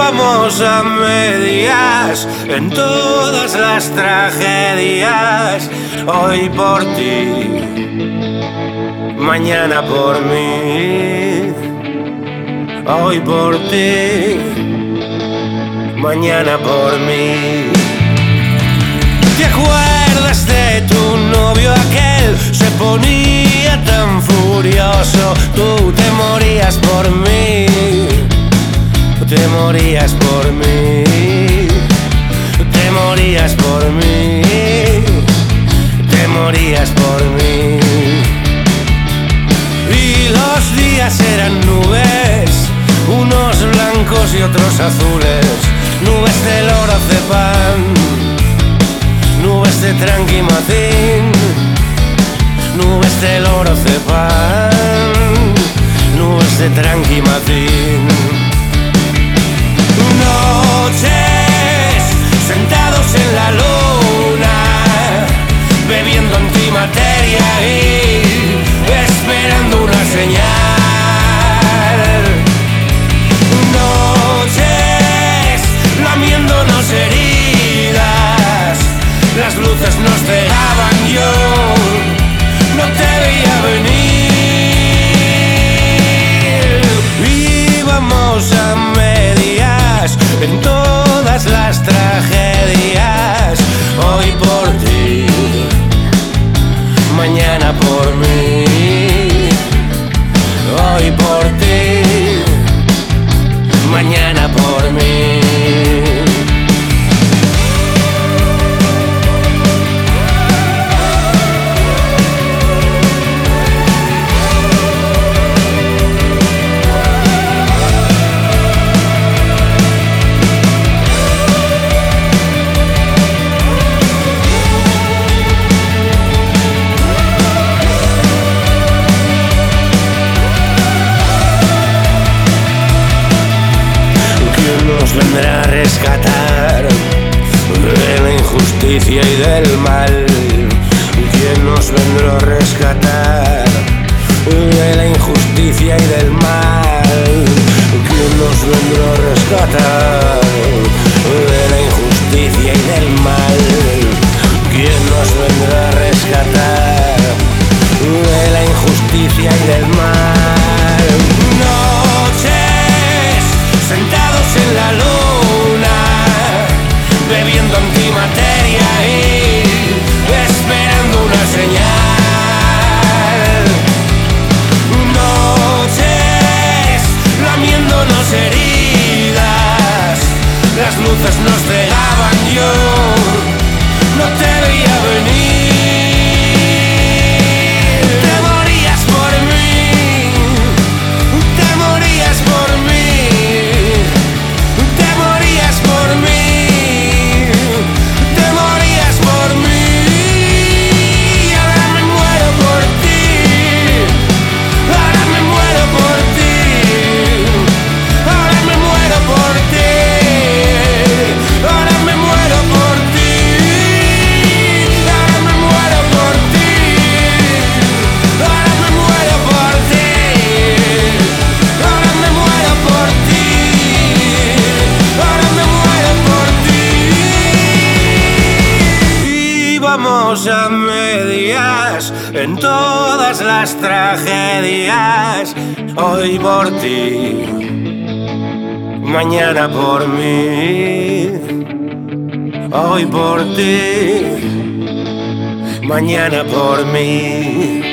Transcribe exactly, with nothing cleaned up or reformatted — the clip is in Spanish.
Íbamos a medias en todas las tragedias. Hoy por ti, mañana por mí. Hoy por ti, mañana por mí. ¿Te acuerdas de tu novio aquel? Se ponía tan furioso. Tú te morías por mí. Te morías por mí. Te morías por mí. Te morías por mí. Y los días eran nubes, unos blancos y otros azules. Nubes de lorazepam, nubes de tranquimacín, nubes de lorazepam, nubes de tranquimacín. Noches sentados en la luna, bebiendo antimateria y esperando una señal. Noches lamiéndonos heridas, las luces nos cegaban, yo no te veía venir. Íbamos a medias en todas las tragedias. Hoy por ti, mañana por mí. Hoy por ti, mañana por mí. Vendrá a rescatar de la injusticia y del mal. ¿Quién nos vendrá a rescatar de la injusticia y del mal? ¿Quién nos vendrá a rescatar de la injusticia y del mal? ¿Quién nos vendrá a rescatar de la injusticia y del mal? Noches sentados en la luna, bebiendo antimateria y esperando una señal. Noches lamiéndonos heridas, las luces nos cegaban, yo no te veía venir. Te morías por mí, te morías por mí. Íbamos a medias en todas las tragedias. Hoy por ti, mañana por mí. Hoy por ti, mañana por mí.